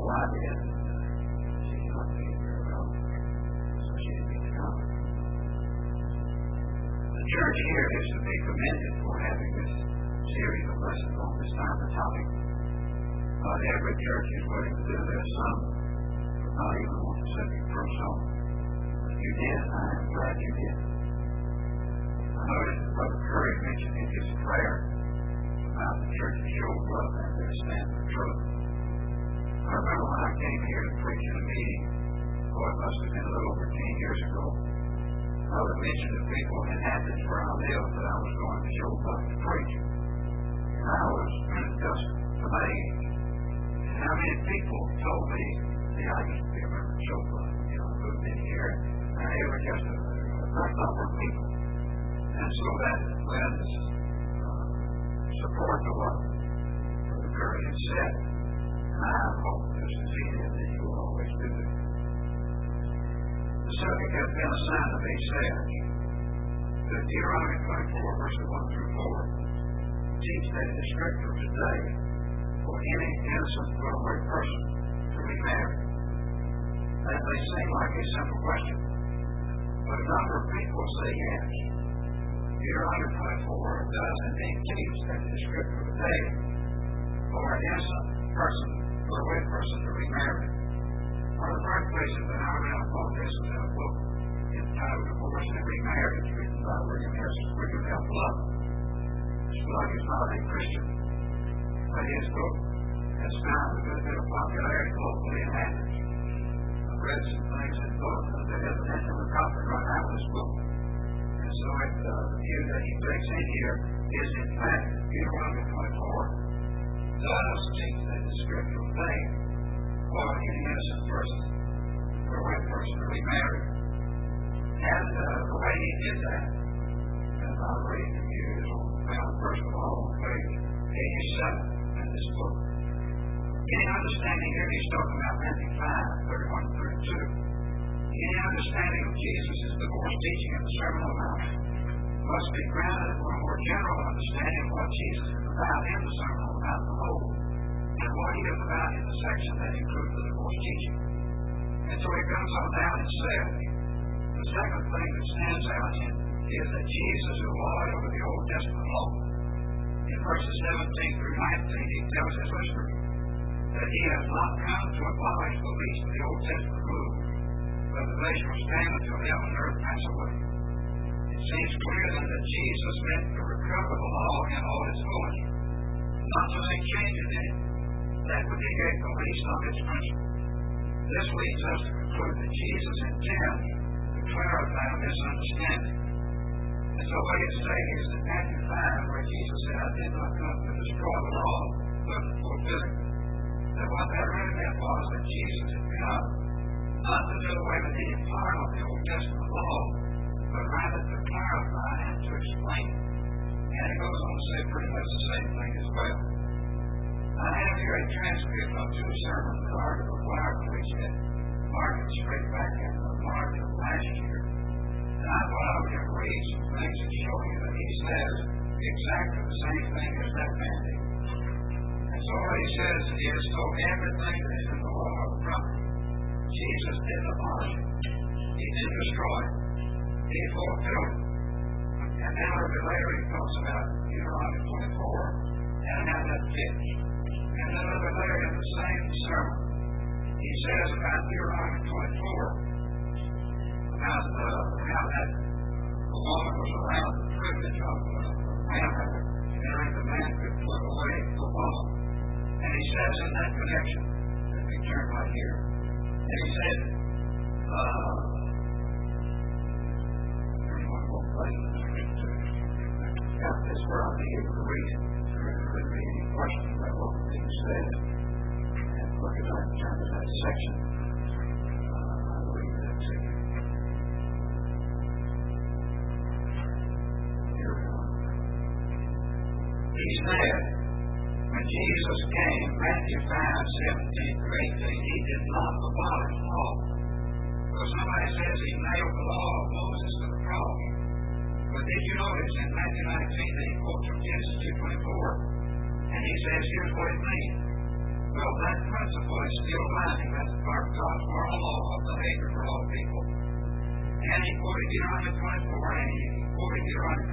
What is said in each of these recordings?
So I did. She's not feeling very well, so she didn't get to come. The church here is to be commended for having this series of lessons on this type of topic. Not every church is willing to do this. Some would not even want to set you for a song. But you did. I am glad you did. I noticed that Brother Curry mentioned in his prayer about the church's show love and their stand for truth. I remember when I came here to preach in a meeting, it must have been a little over 10 years ago. I would mention to people in Athens where I lived that I was going to show love to preach. And I was just amazed. And how many people told me, see, I used to be a member of show love. I moved in here, and they were just a great number of people. And so that lends support to what Brother Curry had said. And I hope just as he did that you will always do it. The subject has been assigned to me says that Deuteronomy 24, verses 1 through 4 teach that it is scripture today for any innocent runaway person to remarry. That may seem like a simple question, but a number of people say yes. Deuteronomy 24 does indeed teach that it is scripture today for an innocent person, runaway person to remarry. One of the first places that I read about this is in a book entitled Divorce and Remarriage, written by William F. Love. Love is not a Christian, but his book has found a good bit of popularity locally in Athens. I've read some things in the book that evidently were copyrighted out of this book. And so the view that he takes in here is, in fact, Deuteronomy 24 does teach that the scriptural thing for an innocent person, for a white person to remarry. And the way he did that, as I'll read to you, is found first of all on page 87 in this book. Any understanding here, he's talking about Matthew 5, 31 through 2. Any understanding of Jesus' divorce teaching in the Sermon on the Mount must be grounded for a more general understanding of what Jesus is about in the Sermon on the Mount the whole, and what he is about in the section that includes the divorce teaching. And so he comes on down and says, the second thing that stands out is that Jesus is Lord over the Old Testament law. In verses 17 through 19, he tells his listeners that he has not come to abolish the least of the Old Testament rules, but that they shall stand until heaven and earth pass away. It seems clear then that Jesus meant to recover the law in all its fullness, not to make changes in it that would negate the least of its principles. This leads us to conclude that Jesus intends to clarify this understanding. And so what he's saying is that Matthew 5, where Jesus said, I did not come to destroy the law, but to fulfill it. That what that really meant was that Jesus had come not to do away with any part of the Old Testament law, but rather to clarify and to explain it. And it goes on to say pretty much the same thing as well. I have here a transcript of two sermons that are to require preaching at Market straight back in March of last year. And I thought I would just read some things and show you that he says exactly the same thing as that man did. And so what he says is, so everything that is in the law of the prophet, Jesus didn't abolish it. He didn't destroy it. He fulfilled it. And then a little bit later he talks about Deuteronomy 24 and how that fits. And then a little bit later in the same sermon, he says about Deuteronomy 24, about how that the woman was allowed the privilege of manhood, and the man could put away the woman. And he says in that connection, let me turn right here, and he said, there's one more place I've got this where I'll be able to read it. There could be any questions about what the thing said. And look at that in terms of that section. I'll read that to you. Here we are. He said, when Jesus came, Matthew 5, 17 through 18, he did not abolish the law. Well, somebody says he nailed the law of Moses to the cross. But did you notice in Matthew 19 that he quotes from Genesis 2:24, and he says, here's what it means. Well, that principle is still binding. That's part of God's moral law of the hatred for all people. And he quoted Deuteronomy 24, and he quoted Deuteronomy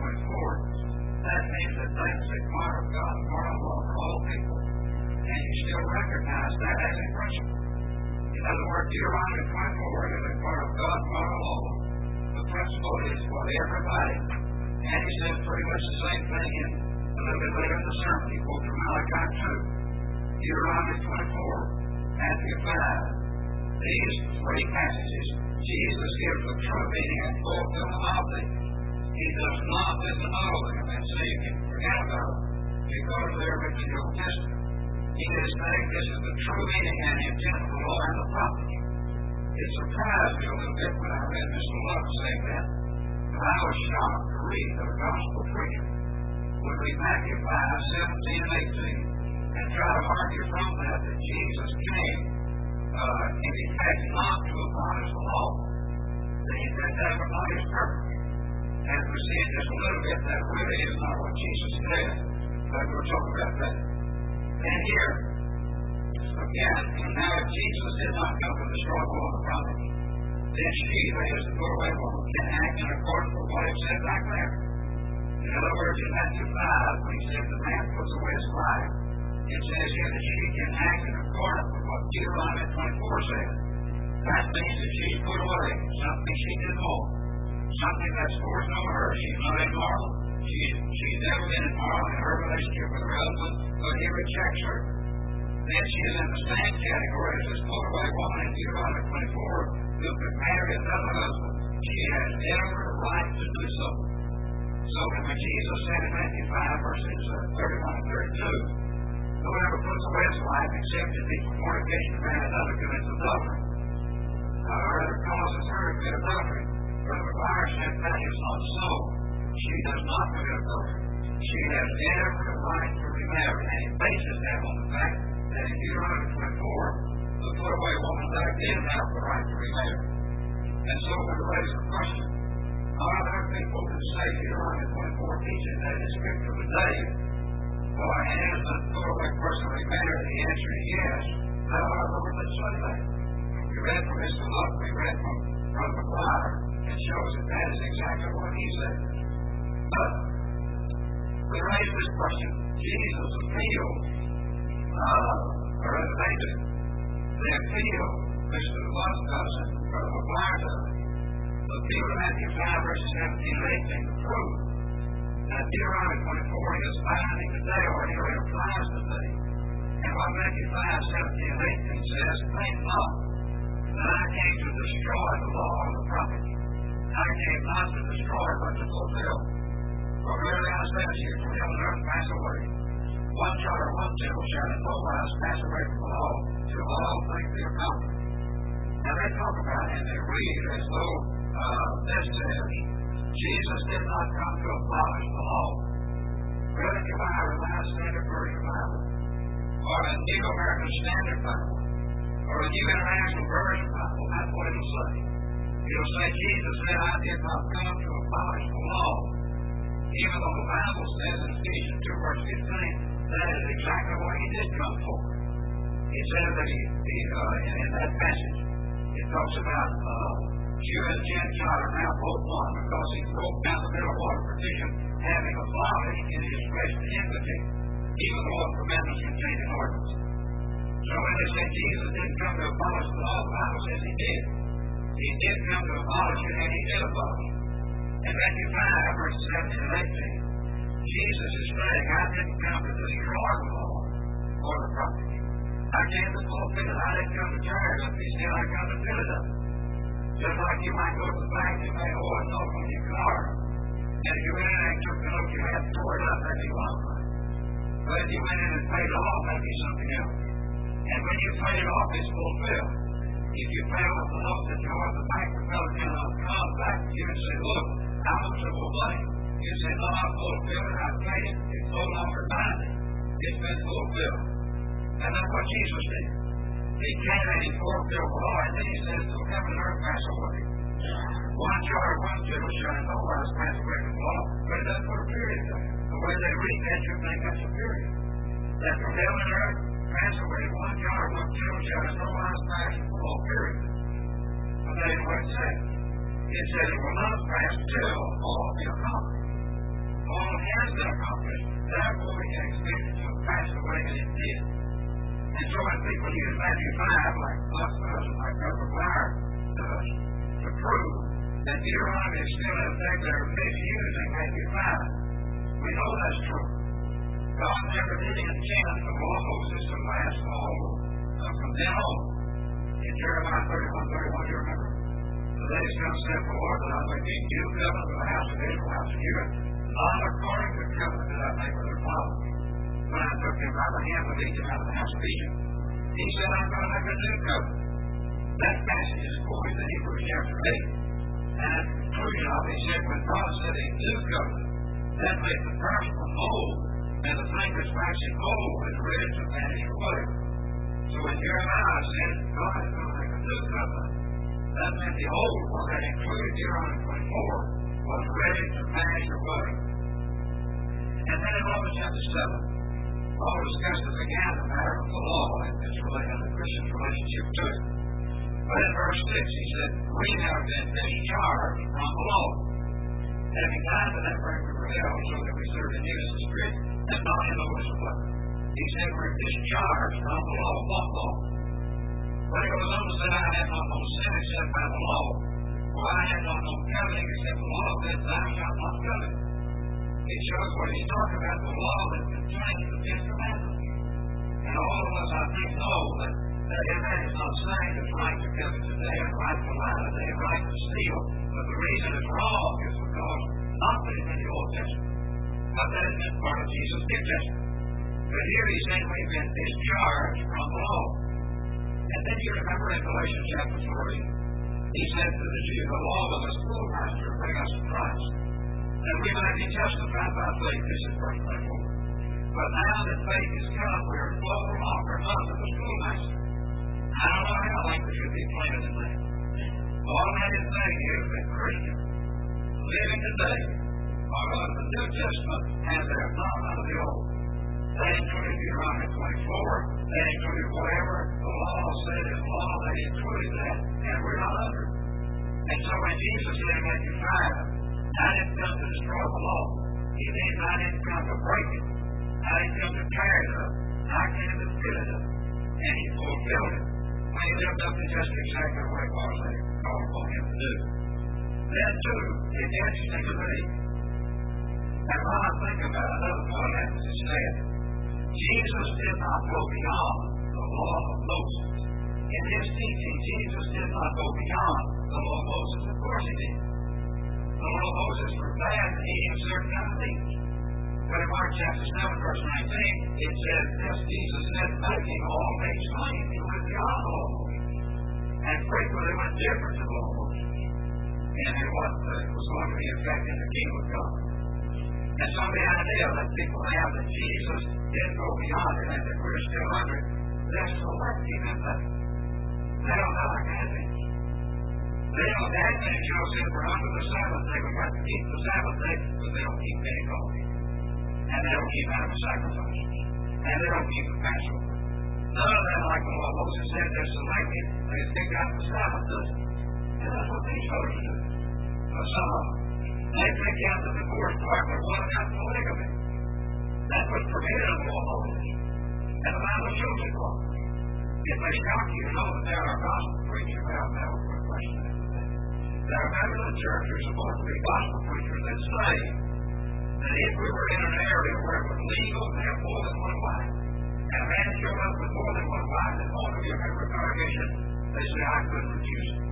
24. That means that that's a part of God's moral law for all people. And you still recognize that as a principle. In other words, Deuteronomy 24 is a part of God's moral law. The principle is for everybody. And he says pretty much the same thing in a little bit later in the sermon. He quotes from Malachi 2, Deuteronomy 24, Matthew 5. These three passages, Jesus gives the true meaning and fulfillment of these. He does not disannul them and say you can forget about them because they're written in the Old Testament. He is saying this is the true meaning and intent of the law and the prophets. It surprised me a little bit when I read Mr. Love saying that. But I was shocked to read that a gospel preacher would read Matthew 5, 17 and 18 and try to argue from that Jesus came in effect not to abolish the law. That was not his purpose. And we see in just a little bit that really is not what Jesus said. But we'll talk about that. And here, again, now if Jesus did not come to destroy the law of the prophets, then she, that is the put-away woman, can act in accordance with what it said back there. In other words, in Matthew 5, when he said the man puts away his life, it says here that she can act in accordance with what Deuteronomy 24 said. That means that she's put away something she didn't want, something that's forced on her. She's not immoral. She's never been immoral in her relationship with her husband, but he rejects her. Then she is in the same category as this put-away woman in Deuteronomy 24 who could marry another husband. She has every right to do so. So when Jesus said in Matthew 5, verses 31 and 32, whoever puts away his wife except it be for fornication and another commits adultery, or other causes her to commit adultery. Brother McGuire said that is not so. She does not commit adultery. She has every right to remarry, and he bases that on the fact that in Deuteronomy 24, the put-away woman there did have the right to remarry. And so we raise the question, are there people who say Deuteronomy 24 teaches that in Scripture today, or has the put-away person remarried? The answer is yes. There are those that say that. We read from Mr. Luck, we read from Brother McGuire, it shows that that is exactly what he said. But we raise this question. Jesus appealed, or they appealed, Mr. Luck does it, Brother McGuire does it. Appeal to Matthew 5, verses 17 and 18 to prove that Deuteronomy 24 is binding today, or it applies today. And what Matthew 5, 17 and 18 says, think not that I came to destroy the law of the prophets. I came not to destroy, but to fulfill. For verily I say unto you, till heaven and earth pass away, one jot or one tittle shall in no wise pass away from the law, till all things be accomplished. Now they talk about it and they read as though this says, Jesus did not come to abolish the law. Brother, if I rely Standard Version Bible, or a New American Standard Bible, or a New International Version Bible, that's what it'll say. It'll say, Jesus said, I did not come to abolish the law. Even though the Bible says in Ephesians 2, verse 15, that is exactly what he did come for. It says that in that passage, it talks about Jew and Gentile are now both one, because he broke down the middle water partition, having abolished in his flesh the enmity, even though the commandments contained in ordinance. So when they say Jesus didn't come to abolish the law, the Bible says he did. He did come to abolish it, and he did abolish it. In Matthew 5, verses 17 and 18, Jesus is saying, I didn't come to destroy the law or the prophets. I came to fulfill it. I didn't come to tear it up. He said, I come to fill it up. Just like you might go to the bank and pay oil and off on your car. And if you went in and took the note you had to tore it up, that'd be one thing. But if you went in and paid it off, that'd be something else. And when you paid it off, it's fulfilled. If you pay off the note that you owed the bank, the fellow cannot come back to you and say, look, how much of a money? You say, no, I've fulfilled it, I've paid it. It's no longer binding. It's been fulfilled. And that's what Jesus did. He came and he fulfilled the law, and then he says, till heaven and earth pass away. One jot or one tittle shall in no wise pass away from the law. But it doesn't put a period there. The way they read that, you think that's a period. That from heaven and earth pass away one jar, one killed jar, no less passion for all period. But that ain't what it said. It said it will not pass till all be accomplished. All has been accomplished. Therefore, we can expect it to have passed away, and it did. And so when people use Matthew 5, like us does, and like Brother Blair does, to prove that Deuteronomy is still in effect, they're misusing Matthew 5. We know that's true. God never did intend for the law of Moses to last all from then on. In Jeremiah 31, you remember? The days come, saith the Lord, that I may make new covenant with the house of Israel, house of Judah, not according to the covenant that I made with their fathers, when I took them by the hand of Egypt out of the house of Egypt. He said, I'm going to make a new covenant. That passage is quoted in Hebrews chapter 8. And at the conclusion of it, he said, when God said a new covenant, that makes the person old, and the thing that's waxing old is ready to vanish away. So when Jeremiah said, God is going to make a new covenant, that meant the old one that included Deuteronomy 24 was ready to vanish away. And then in Romans chapter 7, Paul discusses again the matter of the law and the Christian's relationship to it. But in verse 6, he said, we have been discharged from the law, having died to that burden of hell, so that we serve in newness of spirit, and not in the works of blood. He said, we're discharged from the law. What law? But it goes on to say, I have not known sin except by the law, for I have not known coveting except the law that thou shalt not covet. It shows what he's talking about, the law that contains the 10 commandments. And all of us, I think, know that that is not saying it's right to covet today, and right to lie today, and right to steal. But the reason it's wrong is because not that it's in the Old Testament, but that it's been part of Jesus' New Testament. But here he's saying we've been discharged from the law. And then you remember in Galatians chapter 3, he said to the Jew, the law was a schoolmaster to bring us to Christ, that we might be justified by faith. This is verse 24. But now that faith is come, we are no longer under the schoolmaster. I don't know how language should be planted in that. All that is saying is that Christians living today are under the New Testament, and they're not under the Old. That included Deuteronomy 24. That included whatever the law said in law. They included that, and we're not under it. And so when Jesus said in Matthew 5, I didn't come to destroy the law. He means I didn't come to break it. I didn't come to tear it up. I came to fill it up. And he fulfilled it. When he lived up to just exactly what it was they called upon him to do. Then, too, it's interesting to me. And when I think about another point happens instead, Jesus did not go beyond the law of Moses. In his teaching, Jesus did not go beyond the law of Moses. Of course he did. The law of Moses forbade eating certain kind of meat. But in Mark chapter 7, verse 19, it says, this Jesus said, making all meats clean. He went beyond the law of Moses. And frequently went different to the law of Moses. And in what was going to be affecting the kingdom of God. And so the idea that people have that Jesus didn't go beyond it and that we're still under it, they're selective in that. They don't know like Adventists. They don't, the Adventists, you know, say we're under the Sabbath day, we have to keep the Sabbath day, but they don't keep Pentecost. And they don't keep animal sacrifices. And they don't keep the Passover. None of them, like the law of Moses said, they're selective. They pick out the Sabbath day. And that's what these folks do. But some of them. They pick out the divorce part, but what about polygamy? That was permitted in the law of Moses. And the Bible shows it was. It may shock you to know that there are gospel preachers. Well, that was a question. There are members of the church who are supposed to be gospel preachers that say that if we were in an area where it was legal to have more than one wife, and a man showed up with more than one wife and wanted to be a member of the congregation, they say, I couldn't refuse it.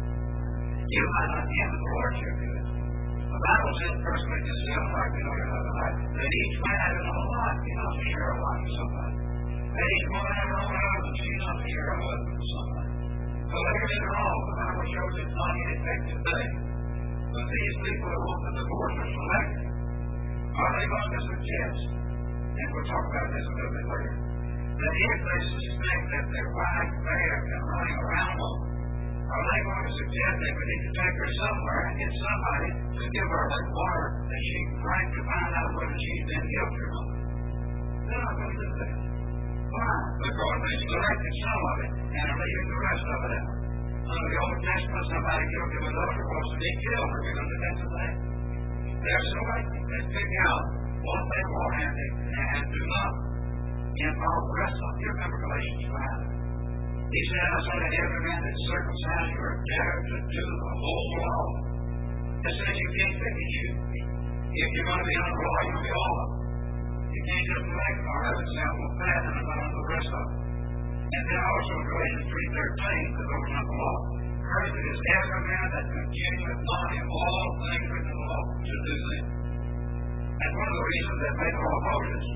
You might not be in the lordship of it. The Bible says, 1 Corinthians 7, like we know another night, that each man has his own life. He not to share a life with somebody. That each woman has her own husband. She's not to share a husband with somebody. So they're in wrong. The Bible shows it's not in effect today. But these people who want the divorce are selected. Are they going to suggest, and we'll talk about this a little bit later, that if they suspect that their wife may have been running around them, are they going to suggest that we need to take her somewhere and get somebody to give her that water that she can drink to find out whether she's been guilty or not? They're not going to do that. Why? They selected some of it and are leaving the rest of it out. Under the Old Testament, somebody guilty of adultery was to be killed or given to death today. They're selecting. They pick out what they want and do not involve the rest of it. You remember Galatians 5. He said, I say to every man that's circumcised, you are debtor to do the whole law. It says you can't pick and choose. If you're going to be under the law, you'll be all of it. You can't just select part of it, say, I'm going to fat and I'm not under the rest of it. And then also in Galatians 3:13, because those are not the law. Cursed is every man that continueth not in all things written in the law to do them. That's one of the reasons that made the law of Moses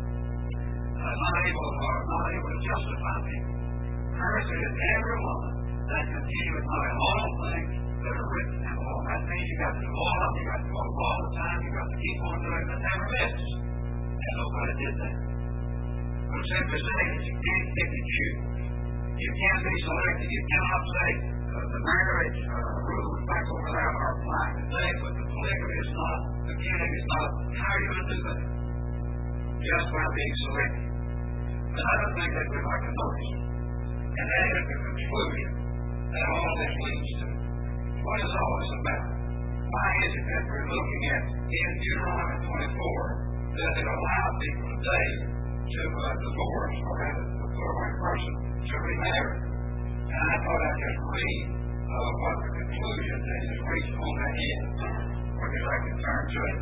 not able to justify people. Cursed is everyone that continueth not in all things that are written in the law. That means you got to do all of it. You got to go all the time. You got to keep on doing it. That never miss. And nobody did that. But simply saying that you can't pick and choose. You can't be selective. You cannot say the marriage rules back over there are applying today, but the polygamy is not, the killing is not. How are you going to do that? Just by being selective. Another thing that we'd like to notice, and that is the conclusion that all this leads to. What is all this about? Why is it that we're looking at in Deuteronomy 24 that it allowed people today to divorce or have a foreign person to remarry? And I thought I'd just read what the conclusion that is reached on that end. Or if I can turn to it.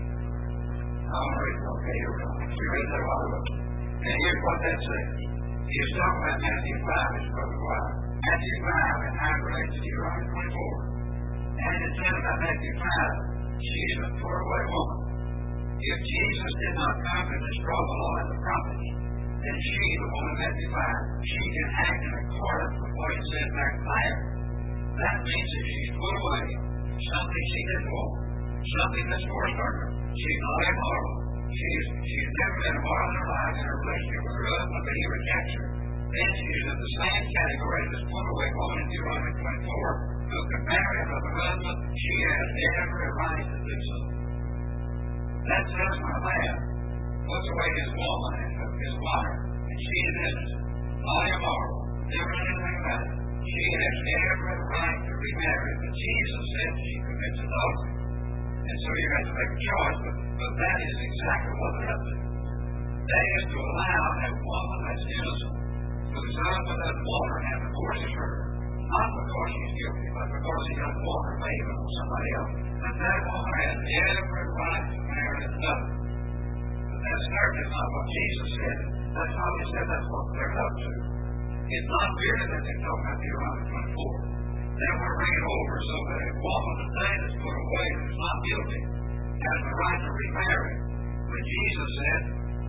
I'll read it. Okay, here we go. We read that a while ago. And here's what that says. He is talking about Matthew 5, his brother Wild. Matthew 5, and I relate to Deuteronomy 24. And it said about Matthew 5, she is a poor-away woman. If Jesus did not come to destroy the law and the prophets, then she, the woman in Matthew 5, she can act in accordance with what he said back there. That means that she's put away something she didn't want, something that's forced on her. She's not immoral. She's never been immoral in her life in her relationship with her husband, but he rejects her. Then she's in the same category as this put-away woman in Deuteronomy 24 who can marry another husband. She has every right to do so. That says my man puts away his woman and his wife, and she is innocent, not immoral, never done anything about it. She has every right to remarry, but Jesus said she commits adultery. And so you have to make a choice, but that is exactly what they're up to. That is to allow a woman that's innocent, whose husband doesn't want her and divorces her, not because she's guilty, but because he doesn't want her baby on somebody else. And that woman has every right to marry another. But that's certainly not what Jesus said. That's not what he said. That's what they're up to. It's not really that they're talking about Deuteronomy 24. Then we're bringing over so that a woman today that's put away who's not guilty has the right to remarry. But Jesus said,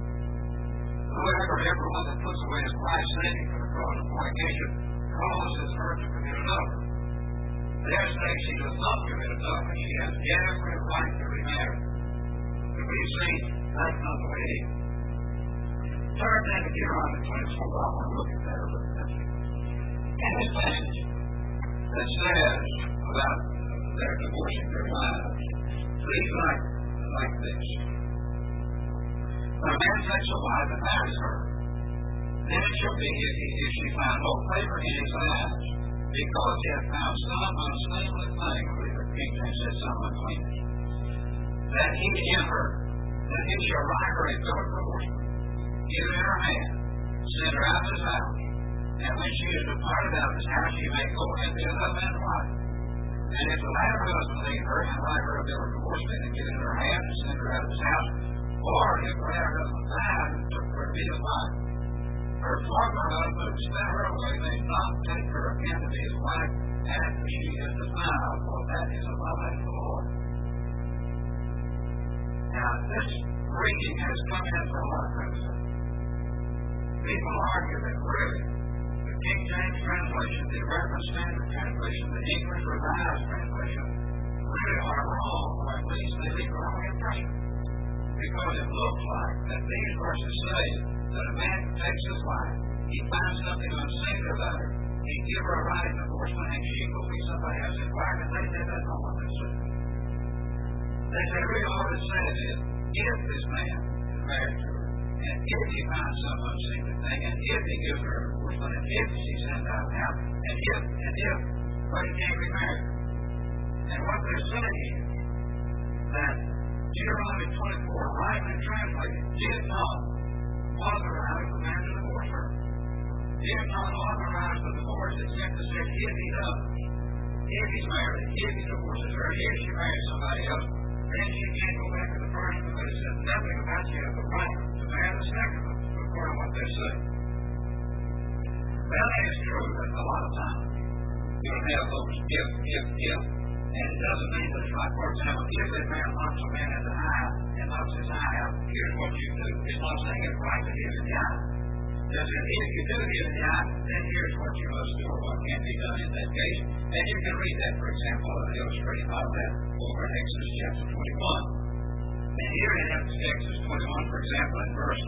everyone that puts away his wife saving for the cause of fornication causes her to commit adultery. They're saying she does not commit adultery. She has every right to remarry. But you see, that's not the way it is. Turn then to Deuteronomy 24. I want to look at that a little bit. And it says that says about their divorcing their wives. Please like this. When a man takes a wife and marries her, then it shall be if she find no favor in his eyes, because he hath found some unseemly thing, or the King James said some uncleanness, that he in her, that he shall write her a bill of divorcement, give it in her hand, send her out of his house, and when she is departed out of his house, she may go and be another man's wife. And if the latter husband leave her and write her a bill of divorcement and give it in her hand and send her out of his house, or if the latter husband died and took her to be his wife, her former husband who sent her away may not take her again to be his wife after she is defiled, for that is a violation of the Lord. Now, this reading has come in for a lot of criticism. People argue that really the King James translation, the Reference Standard translation, the English Revised translation really are wrong, or at least they leave the wrong impression. Because it looks like that these verses say that a man takes his wife, he finds something unseemly about her, he give her a right of divorcement, and she will be somebody else's wife, and they say that's not what they say. They say really all it says is, if this man is married to her, and if he finds some unseemly thing, and if he gives her a divorce, but if she sends out now, and if, but he can't remarry. And what they're saying is that Deuteronomy 24, rightly translated, did not authorize the man to divorce her. Did not authorize the divorce, except to say if he does. If he's married, if he divorces her, if she marries somebody else, then she can't go back to the first one, but it says nothing about she has the right to marry the second one, according to what they say. Well, that is true, but a lot of times you'll have those if, and it doesn't mean that, like, for example, if that man knocks a man in the eye and knocks his eye out, here's what you do. It's not saying it's right to hit in the eye. It says if you do hit in the eye, then here's what you must do or what can be done in that case. And you can read that, for example, illustrated by that over in Exodus chapter 21. And here in Exodus 21, for example, in verse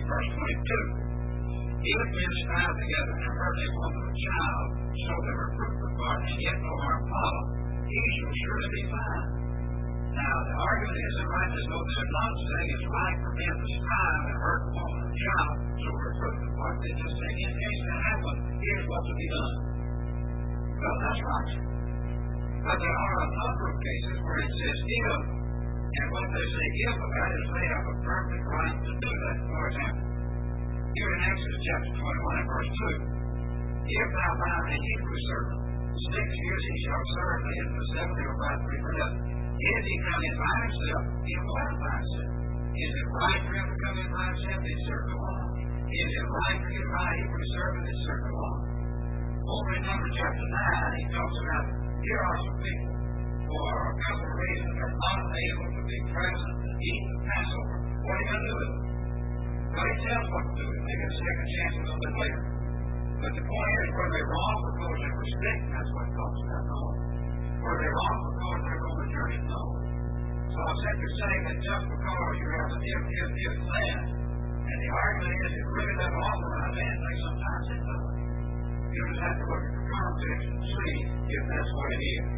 22. If men strive together and hurt a woman or child, so that her fruit depart, and yet no harm follow, he shall surely be fine. Now, the argument is that righteous note they're not saying it's right for men to strive and hurt a woman or child, so her fruit depart. They just say, in case that happens, here's what to be done. Well, that's right. But there are a number of cases where it says if, and what they say if about is they have a perfect right to do that. For example, here in Exodus chapter 21 and verse 2, if thou bind a Hebrew servant, 6 years he shall serve thee, and for 7 he will buy 3 for nothing. If he come in by himself, he will have by himself. Is it right for him to come in by himself? It's certainly wrong. Is it right for him to buy a Hebrew servant? It's certainly wrong. Over in Numbers chapter 9, he talks about here are some people for a couple of reasons they're unable to be present and eat the Passover. What are you going to do with them? Well, he tells what to do. They get a second chance a little bit later. But the point is, were they wrong because they were sick? That's what it talks about. No. Were they wrong because they were on the journey? No. So I said you're saying that just because you have an if land, and the argument is it really doesn't authorize anything, sometimes it does. You just have to look at the context and see if that's what it is.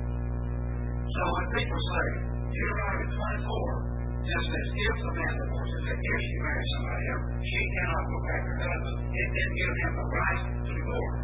So when people say, Deuteronomy 24, just says if the man divorces her, if she marries somebody else, she cannot go back to her husband. It didn't give him the right to divorce.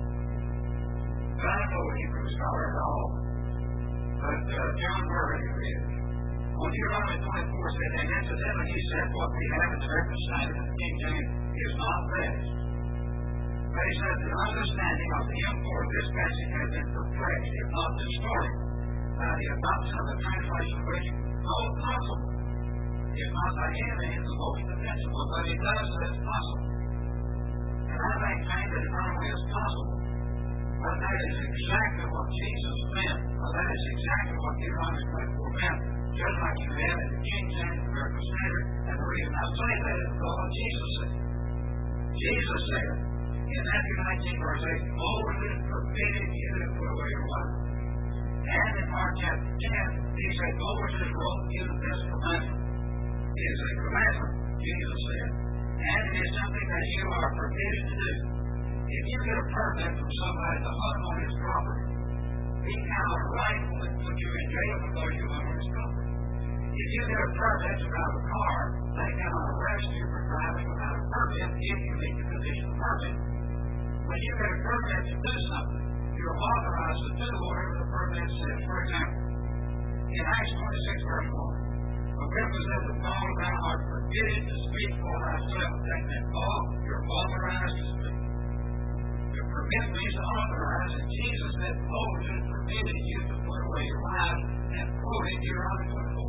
But I don't know a Hebrew scholar at all. But John Murray did. On Deuteronomy 24 said, and incidentally he said what we have in the reconciling of the King James is not best. But he said the understanding of the import of this passage has been perplexed, if not distorted, by the adoption of the translation which, though possible, is not by any means the most defensible, but it does say it's possible. And I maintain that it not only is possible, but that is exactly what Jesus meant. Well, that is exactly what Deuteronomy 24 meant, just like you have in the King James American Standard. And the reason I say that is because what Jesus said. Jesus said, in Matthew 19, verse 8, Moses forbidden you to put away your wife. And in Mark chapter 10, he said, Moses wrote you this commandment. It is a commandment, Jesus said, and it is something that you are forbidden to do. If you get a permit from somebody to hunt on his property, he cannot rightfully put you in jail because you hunt on his property. If you get a permit to drive a car, they cannot arrest you for driving without a permit if you meet the condition of permit. When you get a permit to do something, you're authorized to do whatever the permit says. For example, in Acts 26, verse 1, Agrippa said to Paul, thou art forbidden to speak for thyself. That meant, Paul, you're authorized to speak. The permit means to authorize, and Jesus said, Moses forbidden you to put away your wife, and quoted Deuteronomy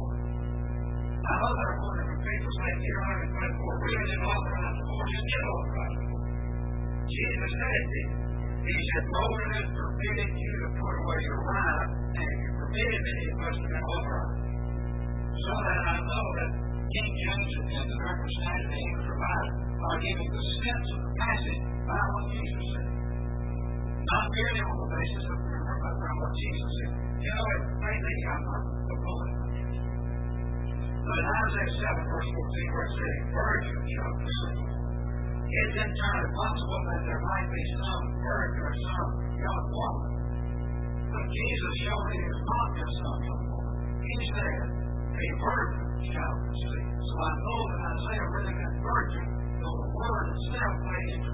24. Now, other wonderful people say Deuteronomy 24 really didn't authorize divorce, it did authorize divorce. Jesus said it did. He said, Moses forbidden you to put away your wife, and if you forbidden it, it must have been authorized. So that I know that King James and the reconciling the English revised are giving the sense of the passage by what Jesus said. Not merely on the basis of what Jesus said. You know, it may be I'm not opposing what Jesus said. But in Isaiah 7, verse 14, where it says, virgin shall conceive. It's entirely possible that there might be some virgin or some young woman. But Jesus showed it is not just some young woman. He said, a virgin shall conceive. So I know that Isaiah really meant virgin, though the word itself may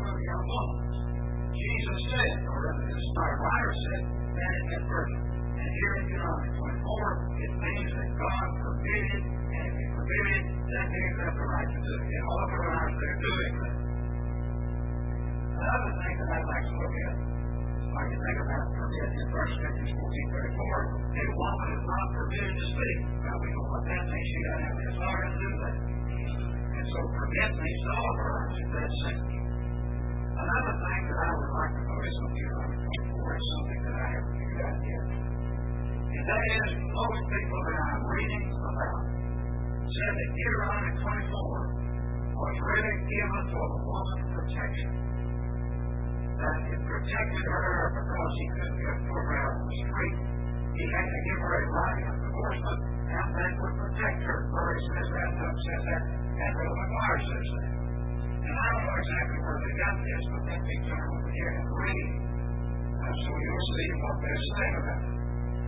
said that in that verse. And here in Deuteronomy 24, it means that God forbid it, and if He forbid it, that means they have the right to do it. It authorizes their doing that. Another thing that I'd like to look at, like you think about forbid in 1 Corinthians 14:34, a woman is not forbidden to speak. Now we know what that means. She doesn't have the authority to do that. And so forbid means to authorize in that sense. Another thing that I would like to notice on Deuteronomy 24 is something that I haven't figured out yet. And that is, most people that I'm reading about said that Deuteronomy 24 was really given for the woman's protection. That it protected her because he couldn't get put her out on the street. He had to give her a right of divorcement, and that would protect her. Murray says that, Doug says that, and Brother McGuire says that. And I don't know exactly where they got this, but let me turn over here and read. So you'll see what they're saying about it.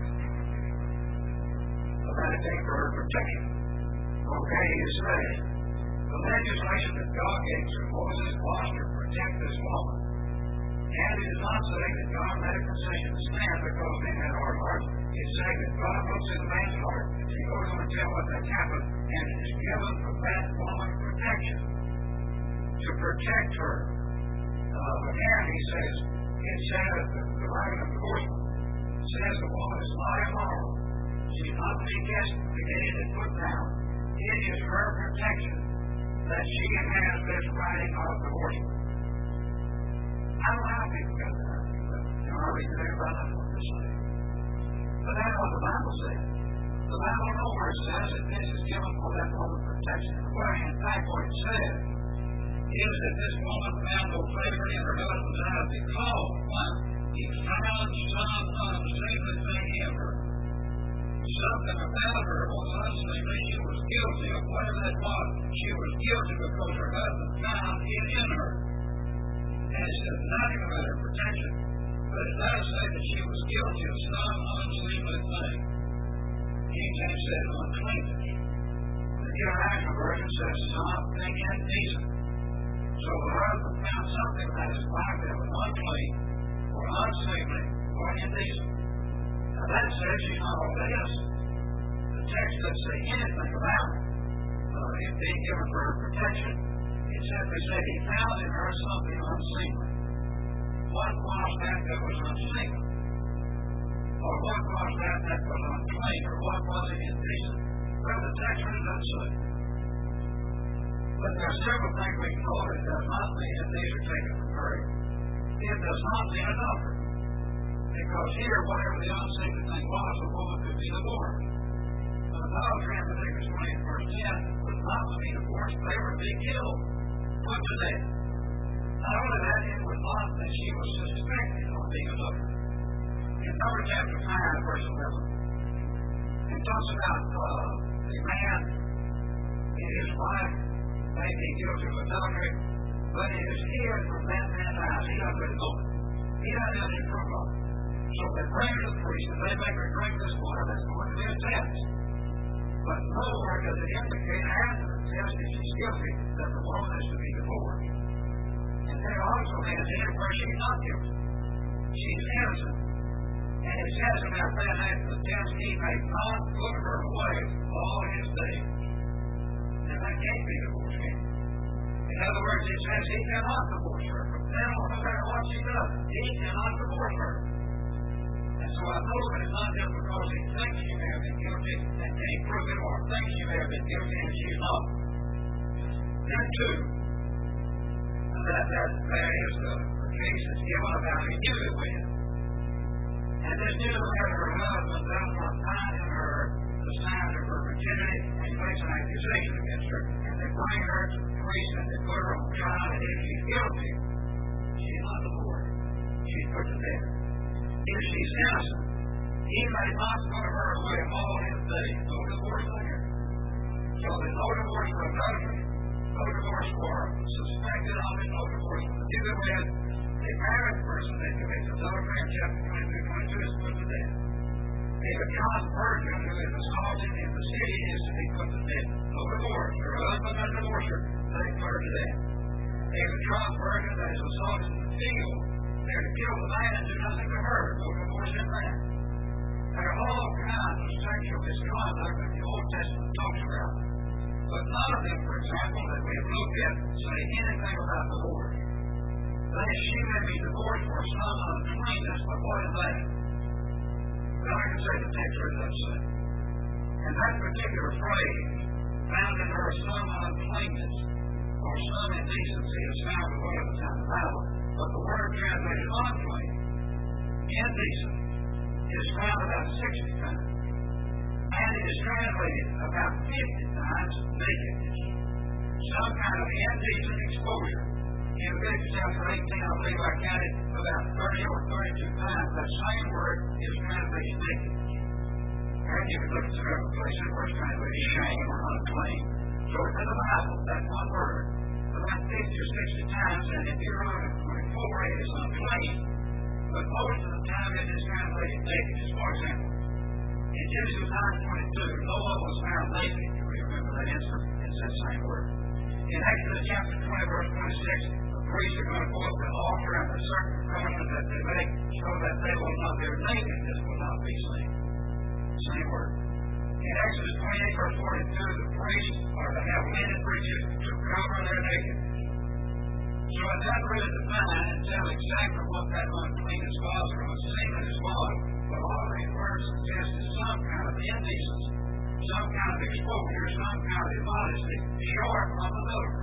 About it being for her protection. Okay, it says, the legislation that God gave to Moses was to protect this woman. And it is not saying that God made a concession to stand because men had hard hearts. It's saying that God looks in man's heart. He goes on to tell what has happened, and it is given for that woman protection. To protect her. Again, he says, it says that the right of divorcement says the woman is not immoral. She's not to be castigated and put down. It is her protection that she has this writing of divorcement. I don't know how people got that. I read there about that what they're saying. But that's what the Bible says. The Bible nowhere says that this is given for that woman's protection. Well, in fact, what it says is that this woman found no favor in her husband's eyes because, one, he found some unseemly thing in her. Something about her was unseemly. She was guilty of whatever that was. She was guilty because her husband found it in her. And it says nothing about her protection, but it does say that she was guilty of some unseemly thing. King James says uncleanness. The New International Version says something indecent. So the husband found something that is like that was unclean, or unseemly, or indecent. Now that says she's not all this. The text doesn't say anything about it being given for her protection. It simply said he found in her something unseemly. What was that was unseemly? Or what was that was unclean? Or what was it indecent? Well, the text really doesn't say. But there are several things we can know it does not mean that these are taken from her. It does not mean adultery. Because here, whatever the unseemly thing was, the woman could be divorced. Adultery in Leviticus 20, verse 10, was not to be divorced, they were to be killed, put to death. Not only that, it was not that she was suspected of being adultered. In Numbers chapter 5, verse 11, it talks about a man and his wife may be guilty of adultery, but it is hid from that man's eyes. He doesn't really know it. He doesn't have any proof of it. So they bring her to the priest and they make her drink this water that's going to be a test. But nowhere does it indicate after the test that she's guilty that the woman is to be divorced. And there also has in where she's not guilty. She's innocent. And it says about that after the test, he may not put her away all his days. And that can't be divorce, can it? In other words, it says he cannot divorce her. From then on, no matter what she does, he cannot divorce her. And so I know that it's not just because he thinks she may have been guilty and can't prove it, or thinks she may have been guilty and she's not. Then too, that is the case that's given about a newlywed. And this newlywed, her husband does not find in her the signs of her virginity, and he makes an accusation against her, and they bring her to the priest and they put her on trial, and if she's guilty, she's not divorced. She's put to death. If she's innocent, he may not put her away all his days. No divorce there. So there's no divorce for adultery, no divorce for suspected of it, no divorce for newlywed. A married person that commits adultery in chapter 22 is put to death. A betrothed virgin who is assaulted in the city is to be put to death. No divorce. Her husband doesn't divorce her, they put her to death. A betrothed virgin that is assaulted in the field, they're to kill the man and do nothing to her. No divorce in that. There are all kinds of sexual misconduct that the Old Testament talks about. But none of them, for example, that we have looked at say anything about divorce. She may be divorced for some uncleanness, but what is that? Well, I can say the text really doesn't say. And that particular phrase, found in her some uncleanness or some indecency, is found in one of the time in the Bible. But the word translated unclean, indecent, is found about 60 times. And it is translated about 50 times nakedness. Some kind of indecent exposure. In Leviticus chapter 18, I believe I counted about 30 or 32 times. That same word is translated nakedness. And you can look at several places where it's translated shame or unclean. So it's in the Bible, that one word, about 50 or 60 times, and if you're on it, 24, it is unclean. But most of the time it is translated nakedness. For example, in Genesis 9:22, Noah was found naked. You remember that incident? It's that same word. In Exodus chapter 20, verse 26, the priests are going to go up to the altar and the certain precautions that they make so that they will not, their nakedness will not be seen. Same word. In Exodus 28, verse 42, the priests are to have linen breeches to cover their nakedness. So it doesn't really define and tell exactly what that uncleanness was or what sameness was, but all these words suggest is some kind of indecency, some kind of exposure, some kind of immodesty, short from adultery.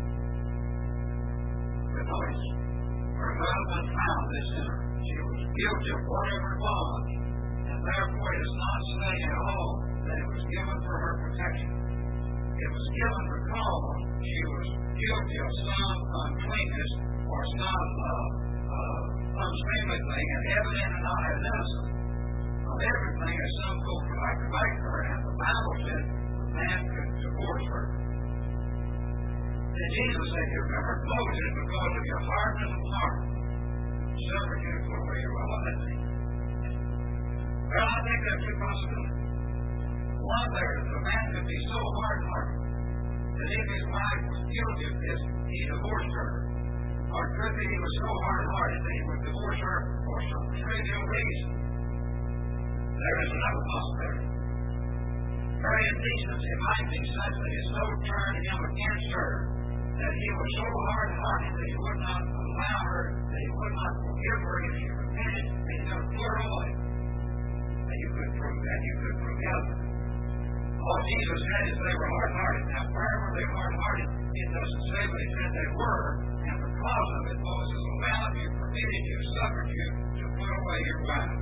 But notice, her husband found this in her. She was guilty of whatever it was, and therefore it is not saying at all that it was given for her protection. It was given because she was guilty of some uncleanness or some unseemly thing, and evident and not as innocent of everything as some folks would like to make her, and the Bible said the man could divorce her. Then Jesus said, you remember, Moses, because of your hardness of heart, suffered you to put away your will. What that means? Well, I think there are two possibilities. One, the man could be so hard-hearted that if his wife was guilty of this, he divorced her. Or it could be he was so hard-hearted that he would divorce her for some trivial reason. There is another possibility. Her indecency might be such that it so turned him against her that he was so hard-hearted that he would not allow her, that he would not forgive her if she repented, and he would put her away. And you could prove that. You could prove the other. All Jesus said is they were hard-hearted. Now, where were they hard-hearted? It doesn't say, but he said they were. And because of it, Moses allowed you, permitted you, suffered you to put away your wife.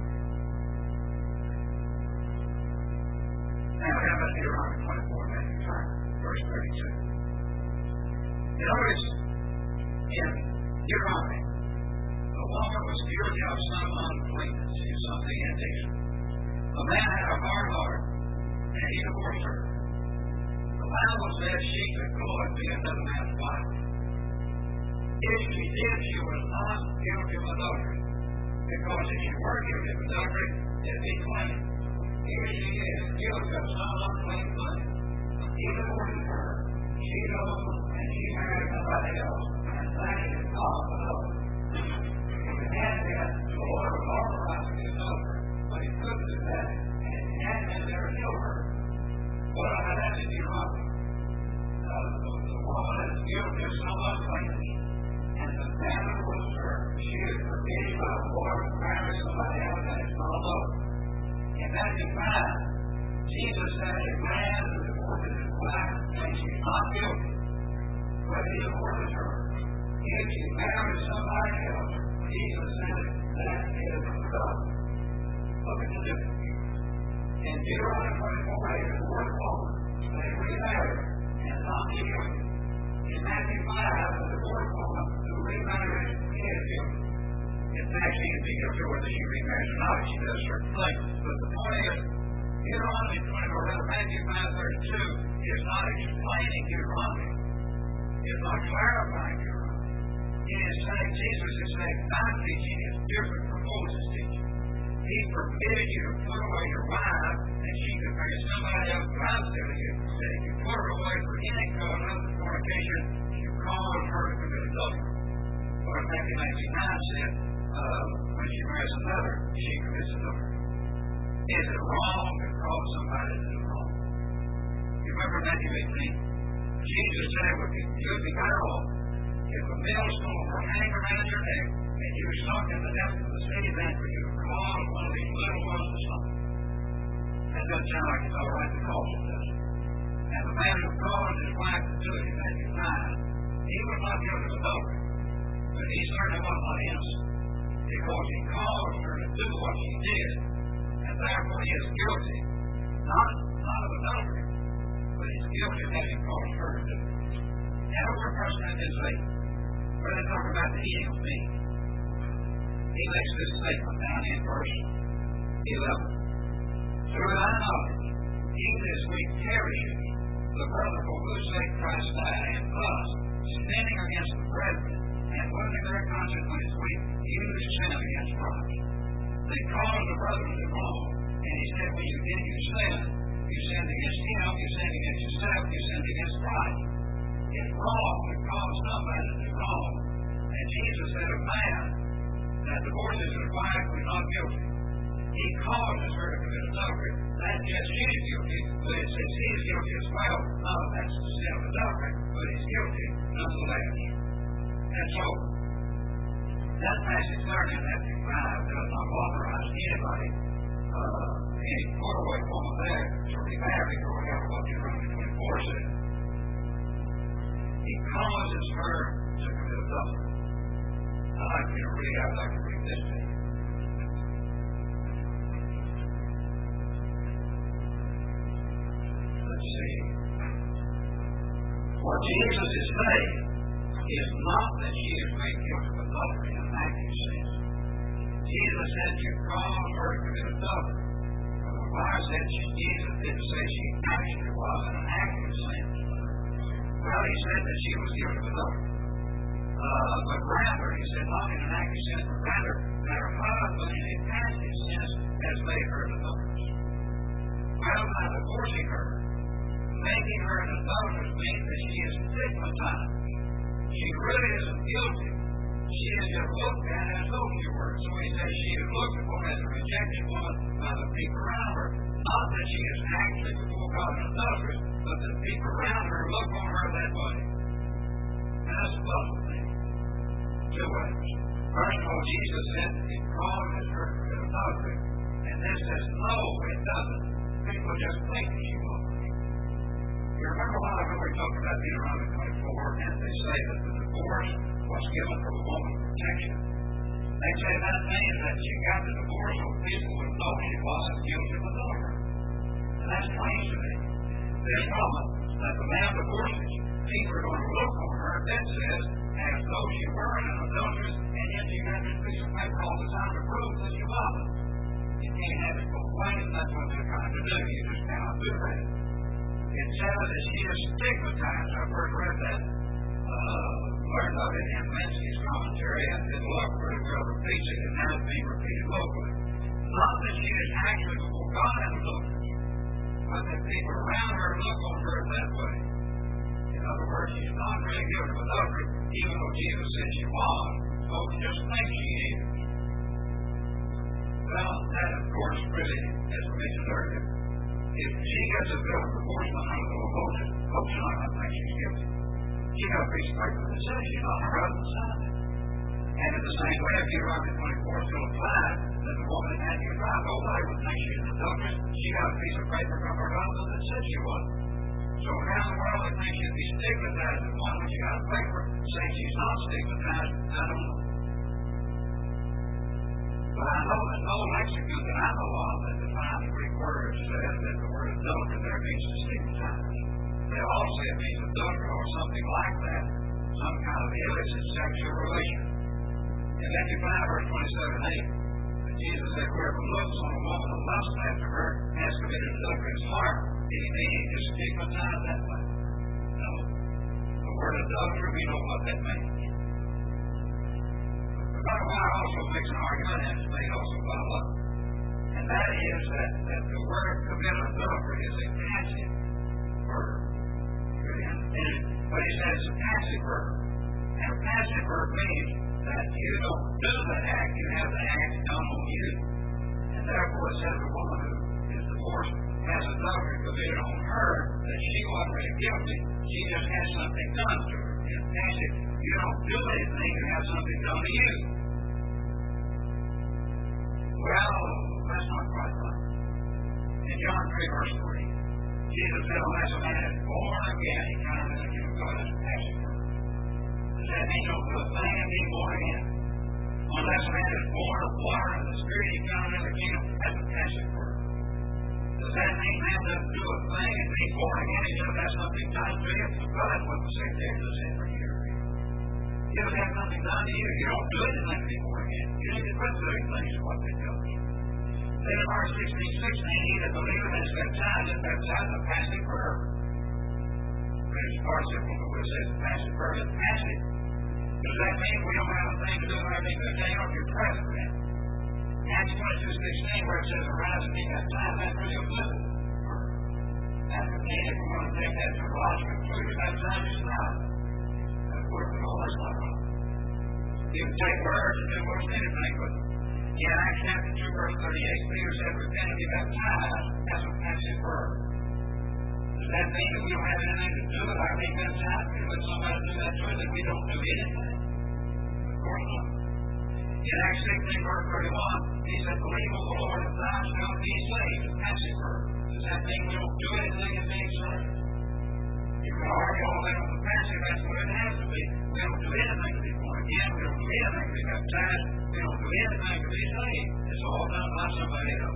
Now, how about Deuteronomy 24, Matthew 5, verse 32? Notice in Deuteronomy, the woman was guilty of some uncleanness, something indecent. The man had a hard heart, and he divorced her. The Bible says she could go and be another man's wife. If she did, she was not guilty of adultery. Because if she were guilty of adultery, it'd be clean. If she is guilty of some unclean thing, he divorced her. She goes and she married somebody else, and that is not adultery. If it had been, the Lord was authorizing the adultery, but he couldn't do that. And there is children. What I had asked you about, the woman is guilty of some uncleanness, and the man was her. She is forbidden by the Lord to marry somebody else, and it's not love. In Matthew 5, Jesus said a man who divorces his wife thinks she's not guilty, but he divorces her. If she marries somebody else, Jesus said that is love. Look at the difference. In Deuteronomy 24, the word woman, they remarried and not be guilty. In Matthew 5, the word woman who remarried is guilty. In fact, she can be guilty whether she remarries or not if she does certain things. But the point is, Deuteronomy 24, Matthew 5:32 is not explaining Deuteronomy. It's not clarifying Deuteronomy. It is saying, Jesus is saying, my teaching is different from Moses' teaching. He permitted you to put away your wife, and she could marry somebody else. But I'm telling you, that if you put her away for any cause other than fornication, you cause her to commit adultery. But Matthew 19:9 said, when she marries another, she commits adultery. Is it wrong to cause somebody to do wrong? You remember Matthew 18? Jesus said it would be better off if a millstone were hanging around your neck and you were stuck in the depths of the city than for you to cause one of these little ones to stumble. That doesn't sound like it's all right to cause it, does it? And the man who caused his wife to do it in Matthew 9, he was not guilty of adultery, but he certainly was not innocent, because he caused her to do what she did, and therefore he is guilty, not of adultery, but he's guilty of having caused her to do it. And over a person that is Satan, where they talk about the eating of meat, he makes this statement down in verse 11. Through thy knowledge, he this week perishes, the brother for whose sake Christ died, and thus, sinning against the brethren, and wounding their conscience when it's weak, you sin against Christ. They caused the brother to do wrong, and he said, when you did, you sinned. You sinned against him, you sinned against yourself, you sinned against Christ. It's wrong to cause somebody to do wrong. And Jesus said of man that divorces his wife was not guilty. He causes her to commit adultery. That yes, she is guilty, but it says he is guilty as well. Not of that sin of adultery, but he's guilty nonetheless. And so, that passage there in Matthew 5 does not authorize anybody, any quarterway woman there, to remarry or whatever what Deuteronomy 24 said. He causes her to commit adultery. I'd like to read this to you. Let's see. What Jesus is saying is not that she is made guilty of adultery in Matthew says. Jesus said you caused her to commit adultery. But the Bible said Jesus didn't say she actually was in an active sense. Well, he said that she was guilty of adultery. But rather, he said, not in an active sense, but rather that her husband in a passive sense has made her an adulteress. Well, by divorcing her, making her an adulteress means that she is stigmatized. She really isn't guilty. She is just looked at as though she were. So he says she is looked upon as a rejected woman by the people around her. Not that she is actually before God an adulteress, but the people around her look on her that way. And that's a puzzle thing. Two ways. First of all, Jesus said it causes her to commit adultery. And this says, no, it doesn't. People just think she will. You remember a while ago we talked about Deuteronomy 24, and they say that the divorce was given for woman's protection. They say that means that she got the divorce so people would know she wasn't guilty of adultery. And that's strange to me. This woman that the man divorces, people are going to look on her, that says, as though she were an adulteress, and yet she got this piece of paper all the time to prove that she wasn't. You can't have it both ways, that's what they're trying to do. You just cannot do that. It says that she is stigmatized. I've first read that, learned of it in Menzies' commentary, and it looked pretty well repeats it, and now it's being repeated locally. Not that she is actually before God and adulteress, but that people around her look on her that way. In other words, she's not really guilty of adultery, even though Jesus said she was. Folks just think she is. Well, that, of course, really, as we mentioned earlier, if she gets a bill of divorcement out of the Moses, folks are not going to think she's guilty. She got a piece of paper that says she's not her husband signed it. And in the same way, if Deuteronomy 24 still applies, that the woman had to drive, nobody would think she's an adulteress. She got a piece of paper from her husband that said she wasn't. So how in the world they think she'd be stigmatized as one when she got a paper saying she's not stigmatized? I don't know. But I know that no lexicon that I know of that defines the Greek word says that the word adultery there means to stigmatize. They all say it means adultery or something like that, some kind of illicit sexual relation. In Matthew 5, verse 27-8, Jesus said, whoever looks on a woman and lusts after her has committed adultery in his heart. He means to stigmatize that way. No. The word adultery, we know what that means. But God also makes an argument, and it's made also by love. And that is that the word commit adultery is a passive verb. But he says it's a passive verb. And a passive verb means that you don't do the act, you have the act done on you. And therefore it says the woman who is divorced has adultery committed on her, that she wasn't really guilty. She just had something done to her. And passive, you don't do anything, you have something done to you. Well, that's not quite right. In John 3, verse 3, Jesus said, unless a man is born again, he comes into the kingdom of God as a passive verb. Does that mean don't do a thing and be born again? Unless a man is born of water and the Spirit, he comes into the kingdom as a passive verb. Does that mean man doesn't do a thing and be born again? He just has something done to him? Well, that's what the secretary said for you. You just have something done to you. You don't do anything to be born again. You need to quit doing things is what they tell us. Then in verse 16, he that believeth and is baptized is baptized a passive verb. It's participle, but it says the passive verb is passive. Does that mean we don't have a thing to do with everything that they are your present then? Acts 22:16, where it says arise and be baptized, that's really a good verb. That's the thing, if we want to take that to a logical conclusion, baptized is not. That's word for all, that's not wrong. You can take words and do most anything, but in Acts chapter 2, verse 38, Peter said, repent and be baptized. That's a passive verb. Does that mean that we don't have anything to do with our being baptized? We let somebody do that to us and we don't do anything? Of course not. In Acts 16, verse 31, he said, believe on the Lord and thou shalt be saved. A passive verb. Does that mean we don't do anything in being saved? You can argue all that on the passive. That's what it has to be. We don't do anything to be born again. We don't do anything to be baptized. We don't do anything to be saved. It's all done by somebody else.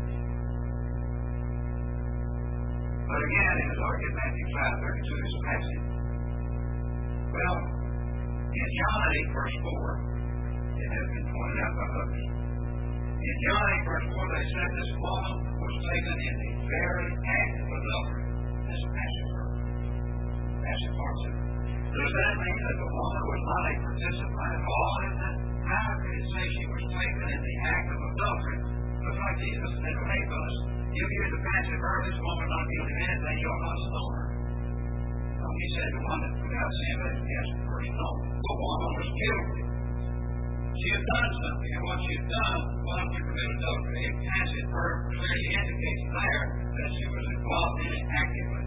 But again, it is argued Matthew 5:32 is passive. Well, in John 8, verse 4, it has been pointed out by others. In John 8, verse 4, they said this woman was taken in the very act of adultery. That's a passive verb. Passive participle. Does that mean that the woman was not a participant at all in that? How could it say she was taken in the act of adultery? Looks like Jesus said to make us, if you use the passive verb, this woman not guilty of anything, you ought not stone her. So he said the one that without sin, but yes, the first stone. The woman was guilty. She had done something, and what she had done was to commit adultery. A passive verb clearly indicates there that she was involved in it actively.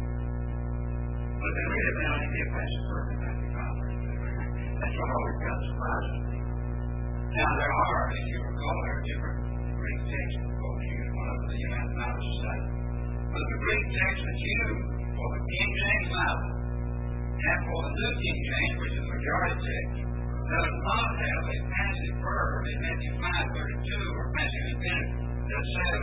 But there really may only be a passive verb in that context. That's what always comes surprising me. Now there are, if you recall, there are different Greek texts that both use. One of them the United Bible Society. But the Greek text that's used for the King James Bible and for the New King James, which is the majority text, does not have a passive verb in Matthew 5:32 or passive intent that says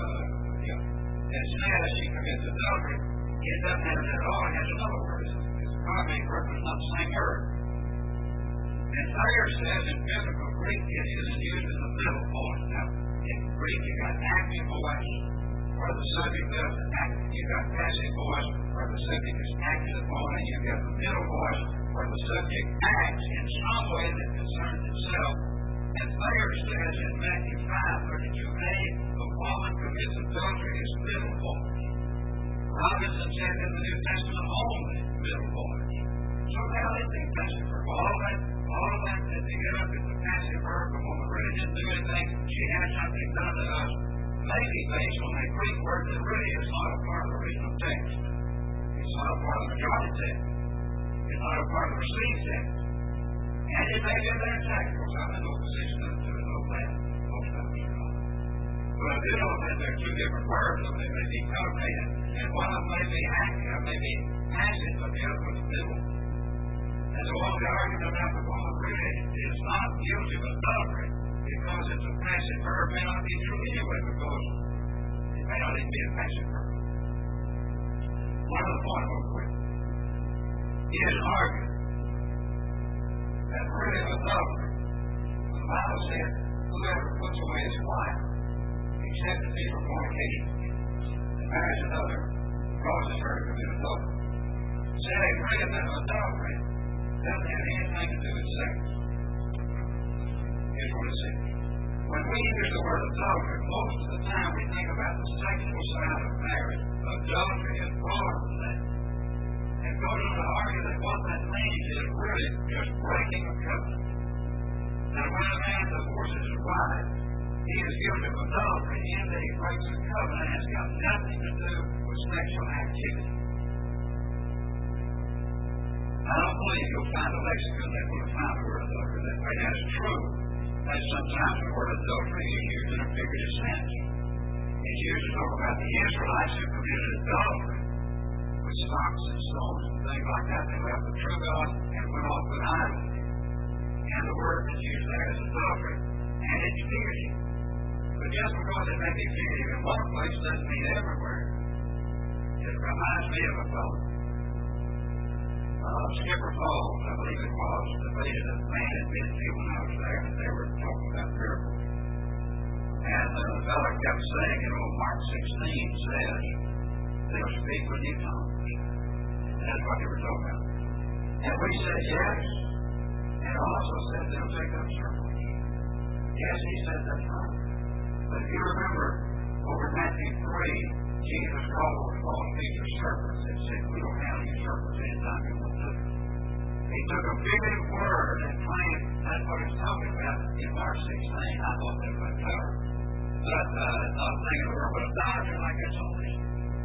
that says she commits adultery. It doesn't have it at all. It has another word. It's a primary verb, but it's not the same word. And Thayer says in biblical Greek it is used in the middle voice. Now, in Greek you got active voice where the subject doesn't act. You got passive voice where the subject is acted upon, and you got the middle voice where the subject acts in some way that concerns itself. And Thayer says in Matthew 5:32a, the woman commits adultery is middle voice. Robinson said in the New Testament only middle voice. So now they think passive verb. All of that that they get up is the passive verb. The woman really didn't do anything. She had something done to us. Maybe based on a Greek word that really is not a part of the original text. It's not a part of the majority text. It's not a part of the received text. And it may be their text, because I'm in no position to know that. Most of us know. But I do know that there are two different verbs, and they may be connotated. And one of them may be active, may be passive, but the other one is middle. And so all the argument about the woman really is not guilty of adultery because it's a passive verb may not be true anyway because it may not even be a passive verb. One other point real quick. It is argued that really adultery, the Bible said, whoever puts away his wife, except it be for fornication, and marries another, causes her to commit adultery. Said a really that adultery doesn't have anything to do with sex. Here's what it says. When we use the word adultery, most of the time we think about the sexual side of marriage. Adultery is broader than that. And goes on to argue that what that means is really just breaking a covenant. course, is his wife. He is guilty of adultery in that he breaks the covenant and has got nothing to do with sexual activity. I don't believe you'll find a lexicon that will define the word adultery that way. That's true. That sometimes the word adultery is used in a figurative sense. It's used to talk about the Israelites who committed adultery with stocks and stones and things like that. They left the true God and went off with idols. And the word that's used there is adultery. And it's figurative. But just because it may be figurative in one place doesn't mean everywhere. It reminds me of a fellow. Skipper Falls, I believe it was, debated a man at Midfield when I was there, and they were talking about miracles. And the fellow kept saying, Mark 16 says, they'll speak with new tongues. That's what they were talking about. And we said yes, and also said they'll take up serpents. Yes, he said that's right. But if you remember, over in Matthew 3, Jesus called the false teachers serpents and said, we don't have any serpents anytime you want to. He took a figurative word and claimed that's what he's talking about in Mark 16. I thought that was clever. But not a thing in the world but a doctrine like this on this.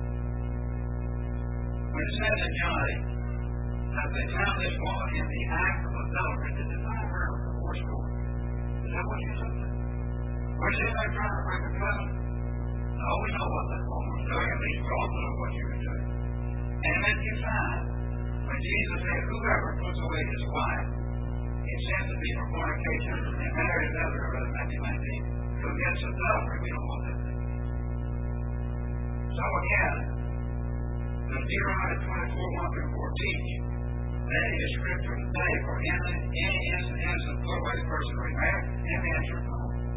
When it says in John 8 that they found this woman in the act of adultery, did they find her with the horse court? Is that what you said? Was she there trying to break a covenant? No, we know what that woman was doing. At least we also know what she was doing. And if you find, when Jesus said, whoever puts away his wife, is said to be for fornication, and marries another, or maybe might be, commits adultery. We don't want that thing. So again, the Deuteronomy 24:1-4 teach that is scripture today for any innocent put away the person remarried, and the answer is no.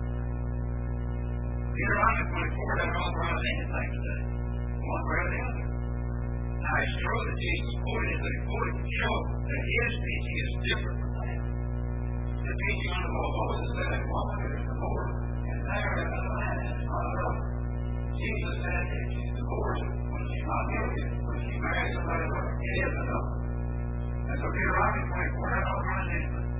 Deuteronomy 24 doesn't authorize anything today, one way or the other. Now, it's true that Jesus quoted, but he quoted to show that his teaching is different from that. The teaching on the law of Moses said a woman is divorced, and there is a man is not adultery. Jesus said if she's divorced, when she's not guilty, when she marries somebody else, it is adultery. And so Deuteronomy 24 doesn't authorize anything.